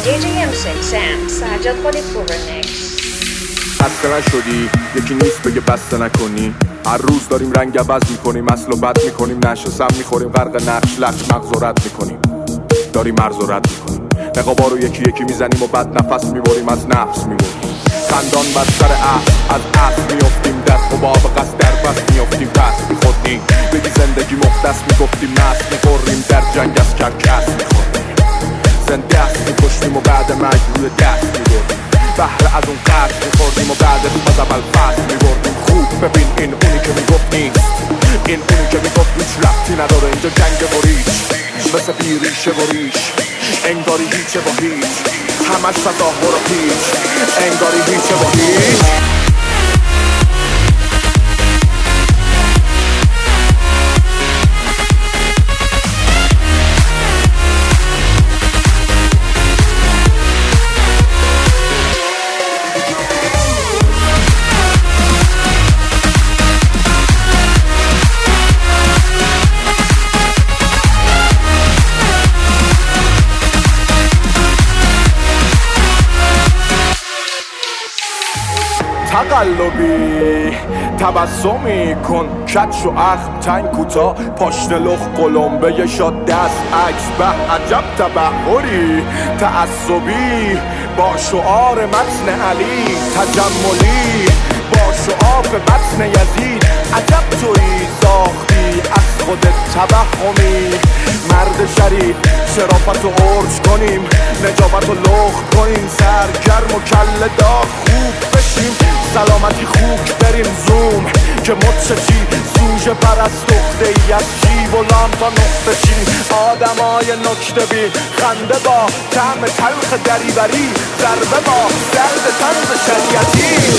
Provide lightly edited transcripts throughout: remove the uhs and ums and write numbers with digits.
DJ M6 Sam سجاد خالی پروبرنکس. خسته نشدی؟ یکی نیست بگه بسته نکنی. هر روز داریم رنگ عوض میکنیم، اصل و بد میکنیم، نشه سم میخوریم، غرق نقش لخش مغز و رد میکنیم، داریم مرز و رد میکنیم، نقابا رو یکی یکی میزنیم و بعد نفس میبریم، از نفس میبریم، خندان بر سر از اصل میافتیم، در حباب قصد در بس میافتیم، پس میخوردیم بگی زندگی مختص میگفتیم، مست میخوریم در جنگ از کرکس میخوریم، زنده است میکشتیم و بعد مجبور دست میبریم، بهره از اون قرد میخوردیم و بعد از اول فصل میبردیم. خوب ببین این اونی که میگفت نیست، این اونی که میگفت هیچ ربطی نداره اینجا جنگ و ریش، مثل بیریشه و ریش، انگاری هیچه و هیچ، همش تظاهر و پیچ، انگاری هیچه و هیچ. تقلبی تبسمی کن، کچ و اخم تنگ کوتا، پاشن لخ قلمبه شاد دست عکس، به عجب تبحری تعصبی با شعار متن علی، تجملی با شعار متن یزید، عجب تویی ساختی از خودت توهمی، مرد شریف شرافت و عرج کنیم، نجابت و لخت کنیم، سرگرم و کل داغ خوب بشیم، سلامتی خوک بریم زوم که مدششی سوژه پرست دخته ای از شیب و لام تا نقطه چی، آدمای نکته بی خنده با طعم تلخ دریوری، ضربه با درد طنز شریعتی.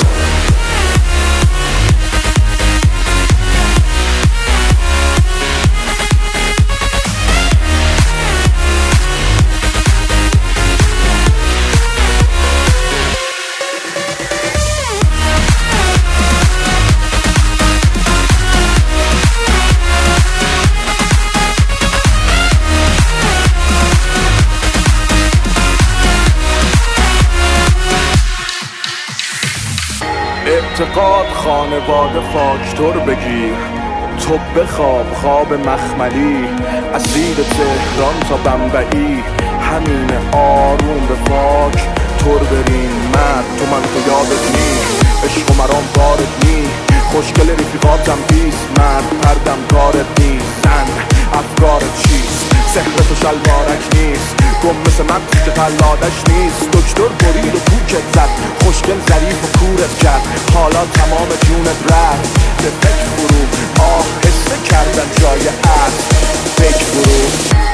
اعتقاد خانواده فاکتور بگیر، تو بخواب خواب مخملی، اسیر تهران تا بمبئی، همین آروم به فاک تور بریم، مرد تو من تو یادت نی، عشق و مرام بارت نی، خوشگل رفیقاتم بیست، مرد پردم کارت نیست، زن افکارت چیست، سحر تو شلوارک نیست، گم مثل من که قلادش نیست، دکتر برید و کوکت زد، خوشگل ظریف و کورت کرد، حالا تمام جونت رفت به فکر برو، آهسته کردن جای عصر فکر برو.